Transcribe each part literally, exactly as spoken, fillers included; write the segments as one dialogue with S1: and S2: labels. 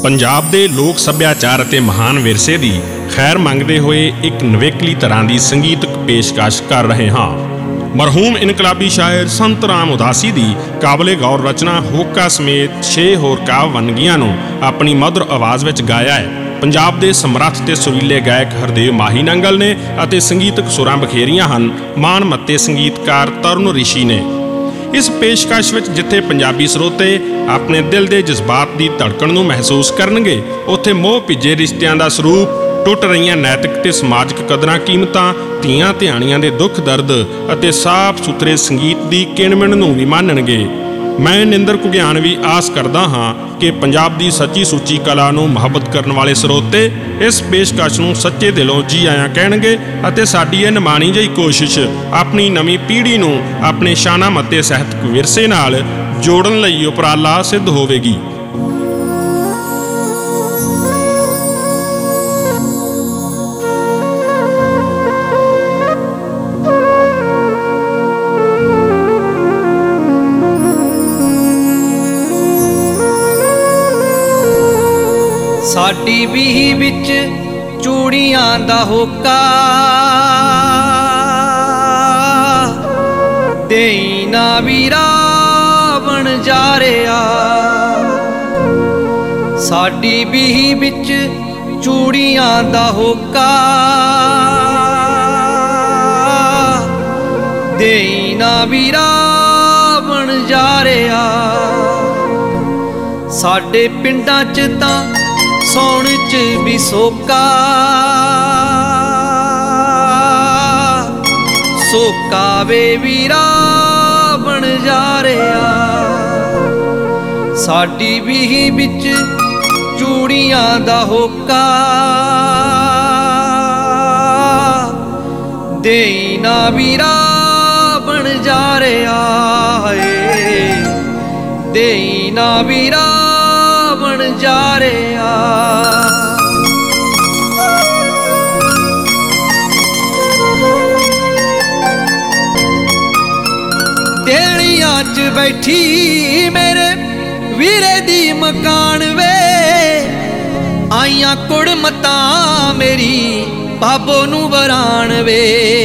S1: ਪੰਜਾਬ ਦੇ ਲੋਕ ਸੱਭਿਆਚਾਰ ਅਤੇ ਮਹਾਨ ਵਿਰਸੇ ਦੀ ਖੈਰ ਮੰਗਦੇ ਹੋਏ ਇੱਕ ਨਵੇਕਲੀ ਤਰ੍ਹਾਂ ਦੀ ਸੰਗੀਤਕ ਪੇਸ਼ਕਸ਼ ਕਰ ਰਹੇ ਹਾਂ। ਮਰਹੂਮ ਇਨਕਲਾਬੀ ਸ਼ਾਇਰ ਸੰਤ ਰਾਮ ਉਦਾਸੀ ਦੀ ਕਾਬਲੇ ਗੌਰ ਰਚਨਾ ਹੋਕਾ ਸਮੇਤ ਛੇ ਹੋਰ ਕਾਵਿ ਵੰਨਗੀਆਂ ਨੂੰ ਆਪਣੀ ਮਧੁਰ ਆਵਾਜ਼ ਵਿੱਚ ਗਾਇਆ ਹੈ ਪੰਜਾਬ ਦੇ ਸਮਰੱਥ ਤੇ ਸੁਰੀਲੇ ਗਾਇਕ ਹਰਦੇਵ ਮਾਹੀ ਨੰਗਲ ਨੇ ਅਤੇ ਸੰਗੀਤਕ ਸੁਰਾਂ ਬਖੇਰੀਆਂ ਹਨ ਮਾਣ ਮੱਤੇ ਸੰਗੀਤਕਾਰ ਤਰੁਣ ਰਿਸ਼ੀ ਨੇ। ਇਸ ਪੇਸ਼ਕਸ਼ ਵਿੱਚ ਜਿੱਥੇ ਪੰਜਾਬੀ ਸਰੋਤੇ ਆਪਣੇ ਦਿਲ ਦੇ ਜਜ਼ਬਾਤ ਦੀ ਧੜਕਣ ਨੂੰ ਮਹਿਸੂਸ ਕਰਨਗੇ, ਉੱਥੇ ਮੋਹ ਭਿੱਜੇ ਰਿਸ਼ਤਿਆਂ ਦਾ ਸਰੂਪ, ਟੁੱਟ ਰਹੀਆਂ ਨੈਤਿਕ ਤੇ ਸਮਾਜਿਕ ਕਦਰਾਂ ਕੀਮਤਾਂ, ਧੀਆਂ ਧਿਆਣੀਆਂ ਦੇ ਦੁੱਖ ਦਰਦ ਅਤੇ ਸਾਫ਼ ਸੁਥਰੇ ਸੰਗੀਤ ਦੀ ਕਿਣਮਿਣ ਨੂੰ ਵੀ ਮਾਣਨਗੇ। ਮੈਂ ਨਿੰਦਰ ਘੁਗਿਆਣ ਵੀ ਆਸ ਕਰਦਾ ਹਾਂ ਕਿ ਪੰਜਾਬ ਦੀ ਸੱਚੀ ਸੁੱਚੀ ਕਲਾ ਨੂੰ ਮੁਹੱਬਤ ਕਰਨ ਵਾਲੇ ਸਰੋਤੇ ਇਸ ਪੇਸ਼ਕਸ਼ ਨੂੰ ਸੱਚੇ ਦਿਲੋਂ ਜੀ ਆਇਆਂ ਕਹਿਣਗੇ ਅਤੇ ਸਾਡੀ ਇਹ ਨਿਮਾਣੀ ਜਿਹੀ ਕੋਸ਼ਿਸ਼ ਆਪਣੀ ਨਵੀਂ ਪੀੜ੍ਹੀ ਨੂੰ ਆਪਣੇ ਸ਼ਾਨਾ ਮੱਤੇ ਸਾਹਿਤਕ ਵਿਰਸੇ ਨਾਲ ਜੋੜਨ ਲਈ ਉਪਰਾਲਾ ਸਿੱਧ ਹੋਵੇਗੀ।
S2: ਸਾਡੀ ਵੀਹੀ ਵਿੱਚ ਚੂੜੀਆਂ ਦਾ ਹੋਕਾ ਦੇਈ ਨਾ ਵੀਰਾ ਬਣ ਜਾ ਰਿਹਾ। ਸਾਡੀ ਵੀਹੀ ਵਿੱਚ ਚੂੜੀਆਂ ਦਾ ਹੋਕਾ ਦੇਈ ਨਾ ਵੀਰਾ ਬਣ ਜਾ ਰਿਹਾ। ਸਾਡੇ ਪਿੰਡਾਂ 'ਚ ਤਾਂ ਸੌਣ 'ਚ ਵੀ ਸੋਕਾ ਸੋਕਾ ਵੇ ਵੀਰਾ ਬਣ ਜਾ ਰਿਹਾ। ਸਾਡੀ ਵੀਹੀ ਵਿੱਚ ਚੂੜੀਆਂ ਦਾ ਹੋਕਾ ਦੇਈ ਨਾ ਵੀਰਾ ਬਣ ਜਾ ਰਿਹਾ ਏ ਦੇਈ ਨਾ ਵੀਰਾ ਬਣ ਜਾ ਰਿਹਾ। ਦੇਲੀਆਂ 'ਚ ਬੈਠੀ ਮੇਰੇ ਵੀਰੇ ਦੀ ਮਕਾਨ ਵੇ ਆਈਆਂ ਕੁੜ ਮਤਾਂ ਮੇਰੀ ਬਾਬੋ ਨੂੰ ਵਰਾਣ ਵੇ।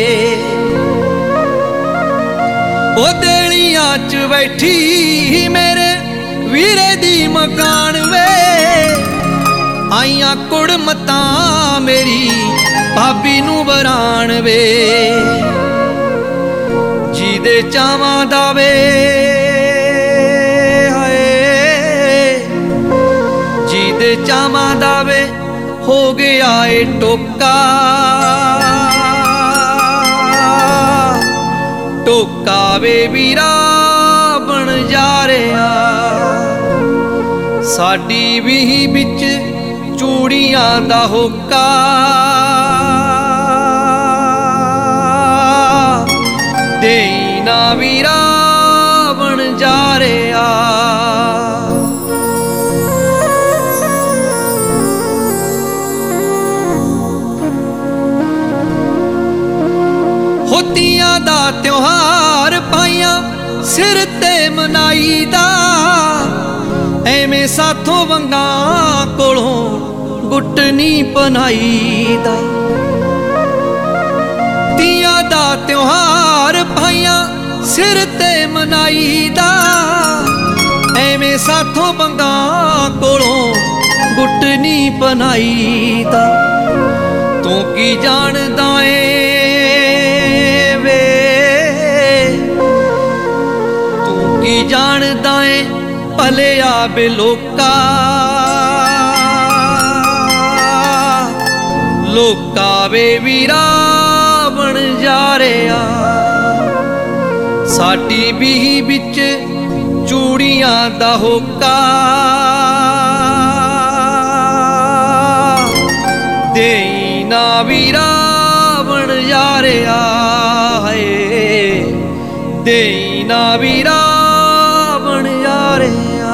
S2: ਉਹ ਦੇਲੀਆਂ 'ਚ ਬੈਠੀ ਮੇਰੇ ਵੀਰੇ ਦੀ ਮਕਾਨ ਵੇ ਆਈਆਂ ਕੁੜ ਮਤਾਂ ਮੇਰੀ ਭਾਬੀ ਨੂੰ ਵਰਾਣ ਵੇ। ਜਿਹਦੇ ਚਾਵਾਂ ਦਾ ਵੇ ਹਾਏ ਜਿਹਦੇ ਚਾਵਾਂ ਦਾ ਵੇ ਹੋ ਗਿਆ ਏ ਟੋਕਾ ਟੋਕਾ ਵੇ ਵੀਰਾ ਬਣ ਜਾ ਰਿਹਾ। ਸਾਡੀ ਵੀਹੀ ਵਿੱਚ ਚੂੜੀਆਂ ਦਾ ਹੋਕਾ ਦੇਈ ਨਾ ਵੀਰਾ ਬਣ ਜਾ ਰਿਹਾ। ਹੋਤੀਆਂ ਦਾ ਤਿਉਹਾਰ ਪਾਈਆਂ ਸਿਰ ਤੇ ਮਨਾਈ ਦਾ ਐਵੇਂ ਸਾਥੋਂ ਵੰਗਾਂ ਕੋਲੋਂ ਗੁੱਟ ਨੀ ਪਨਾਈ ਦਾ। ਤੀਆਂ ਦਾ ਤਿਉਹਾਰ ਭਾਈਆਂ ਸਿਰ ਤੇ ਮਨਾਈ ਦਾ ਐਵੇਂ ਸਾਥੋਂ ਵੰਗਾਂ ਕੋਲੋਂ ਗੁੱਟ ਨੀ ਪਨਾਈ ਦਾ। ਤੂੰ ਕੀ ਜਾਣਦਾ ਏ ਵੇ ਤੂੰ ਕੀ ਜਾਣਦਾ ਏ ਭਲਿਆ ਵੇ ਲੋਕਾ ਲੋਕਾ ਵੇ ਵੀਰਾ ਬਣ ਜਾ ਰਿਹਾ। ਸਾਡੀ ਵੀਹੀ ਵਿੱਚ ਚੂੜੀਆਂ ਦਾ ਹੋਕਾ ਦੇਈ ਨਾ ਵੀਰਾ ਬਣ ਜਾ ਰਿਹਾ ਏ ਦੇਈ ਨਾ ਵੀਰਾ ਬਣ ਜਾ ਰਿਹਾ।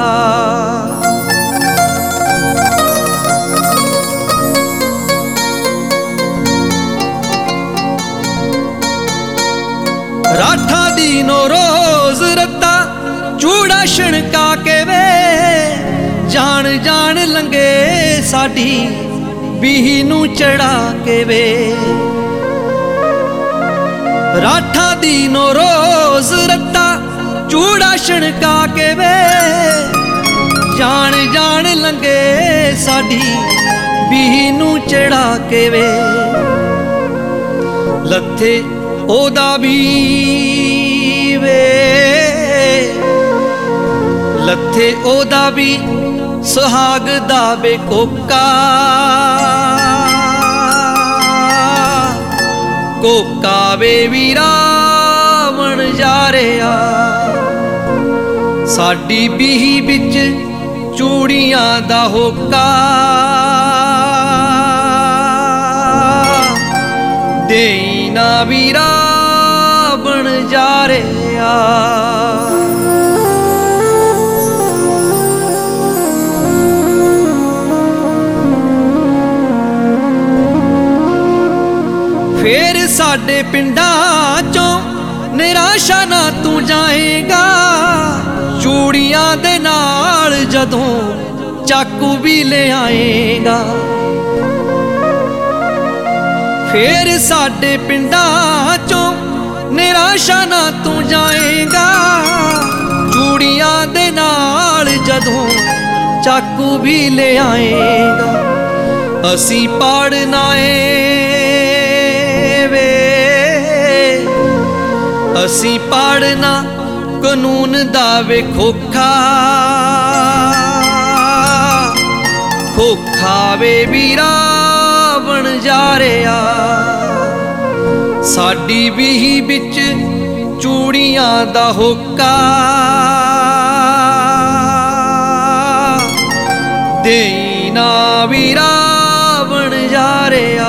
S2: ਰਾਠਾਂ ਦੀ ਨੋ ਰੋਜ਼ ਰੱਤਾ ਚੂੜਾ ਛਣਕਾ ਕੇ ਵੇ ਜਾਣ ਜਾਣ ਲੰਗੇ ਸਾਡੀ ਬੀਹੀ ਨੂੰ ਚੜਾ ਕੇ ਵੇ। ਰਾਠਾਂ ਦੀ ਨੋ ਰੋਜ਼ ਰੱਤਾ ਚੂੜਾ ਛਣਕਾ ਕੇ ਵੇ। ਜਾਣ ਜਾਣ ਲੰਗੇ ਸਾਡੀ ਬੀਹੀ ਨੂੰ ਚੜਾ ਕੇ ਵੇ। ਲੱਥੇ ਉਹਦਾ ਵੀ ਵੇ, ਲੱਥੇ ਉਹਦਾ ਵੀ ਸੁਹਾਗ ਦਾ ਵੇ ਕੋਕਾ। ਕੋਕਾ ਵੇ ਵੀਰਾ ਬਣ ਜਾ ਰਿਹਾ ਸਾਡੀ ਬੀਹੀ ਵਿੱਚ ਚੂੜੀਆਂ ਦਾ ਹੋਕਾ। ਦੇਈ ਨਾ ਵੀਰਾ ਬਣ ਜਾ ਰਿਹਾ। ਫੇਰ ਸਾਡੇ ਪਿੰਡਾਂ ਚੋਂ ਨਿਰਾਸ਼ਾ ਨਾ ਤੂੰ ਜਾਏਗਾ। ਚੂੜੀਆਂ ਦੇ ਨਾਲ ਜਦੋਂ ਚਾਕੂ ਵੀ ਲੈ ਆਏਗਾ। ਫੇਰ ਸਾਡੇ ਪਿੰਡਾਂ ਚੋਂ ਨਿਰਾਸ਼ਾ ਨਾ ਤੂੰ ਜਾਏਗਾ। ਚੂੜੀਆਂ ਦੇ ਨਾਲ ਜਦੋਂ ਚਾਕੂ ਵੀ ਲੈ ਆਏਗਾ। ਅਸੀਂ ਪਾੜਨਾ ਏ ਵੇ, ਅਸੀਂ ਪਾੜਨਾ ਕਾਨੂੰਨ ਦਾ ਵੇ ਖੋਖਾ। ਖੋਖਾ ਵੇ ਵੀਰਾ ਬਣ ਜਾ ਰਿਹਾ ਸਾਡੀ ਬੀਹੀ ਵਿੱਚ ਚੂੜੀਆਂ ਦਾ ਹੋਕਾ। ਦੇਈ ਨਾ ਵੀਰਾ ਬਣ ਜਾ ਰਿਹਾ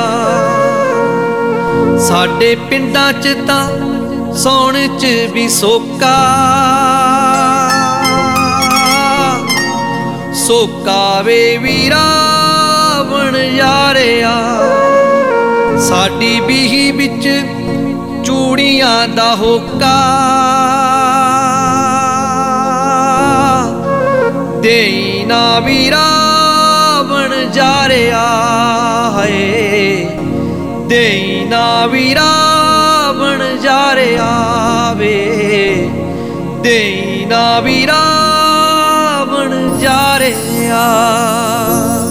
S2: ਸਾਡੇ ਪਿੰਡਾਂ 'ਚ ਤਾਂ ਸੌਣ 'ਚ ਵੀ ਸੋਕਾ। ਸੋਕਾ ਵੇ ਵੀਰਾ ਬਣ ਜਾ ਰਿਹਾ ਸਾਡੀ ਬੀਹੀ ਵਿੱਚ ਚੂੜੀਆਂ ਦਾ ਹੋਕਾ। ਦੇਈ ਨਾ ਵੀਰਾ ਬਣ ਜਾ ਰਿਹਾ ਹੈ। ਦੇਈ ਨਾ ਵੀਰਾ ਬਣ ਜਾ ਰਿਹਾ ਵੇ। ਦੇਈ ਨਾ ਵੀਰਾ ਬਣ ਜਾ ਰਿਹਾ।